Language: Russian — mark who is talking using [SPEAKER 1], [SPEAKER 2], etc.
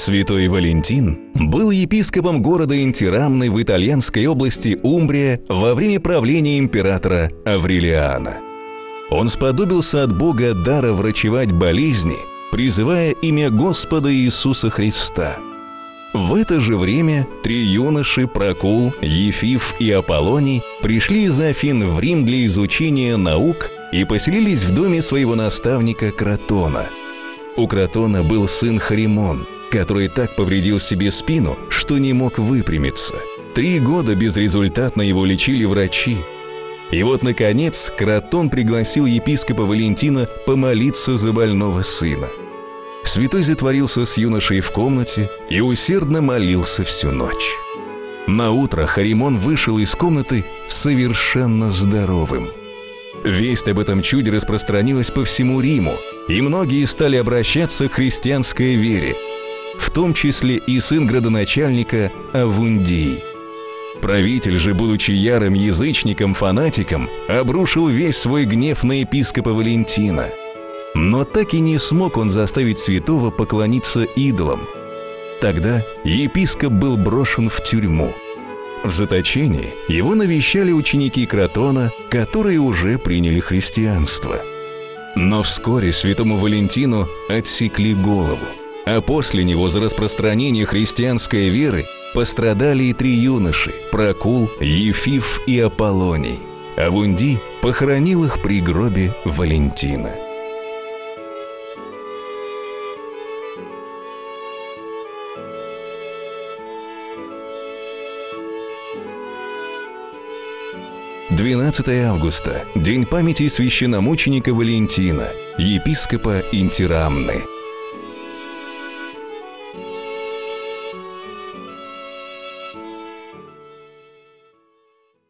[SPEAKER 1] Святой Валентин был епископом города Интирамны в итальянской области Умбрия во время правления императора Аврелиана. Он сподобился от Бога дара врачевать болезни, призывая имя Господа Иисуса Христа. В это же время 3 юноши, Прокул, Ефиф и Аполлоний, пришли из Афин в Рим для изучения наук и поселились в доме своего наставника Кротона. У Кротона был сын Харимон, который так повредил себе спину, что не мог выпрямиться. 3 года безрезультатно его лечили врачи. И вот, наконец, Кротон пригласил епископа Валентина помолиться за больного сына. Святой затворился с юношей в комнате и усердно молился всю ночь. Наутро Харимон вышел из комнаты совершенно здоровым. Весть об этом чуде распространилась по всему Риму, и многие стали обращаться к христианской вере, в том числе и сын градоначальника Авундий. Правитель же, будучи ярым язычником-фанатиком, обрушил весь свой гнев на епископа Валентина. Но так и не смог он заставить святого поклониться идолам. Тогда епископ был брошен в тюрьму. В заточении его навещали ученики Кротона, которые уже приняли христианство. Но вскоре святому Валентину отсекли голову, а после него за распространение христианской веры пострадали и 3 юноши – Прокул, Ефиф и Аполлоний. Авундий похоронил их при гробе Валентина. «12 августа – день памяти священномученика Валентина, епископа Интирамны».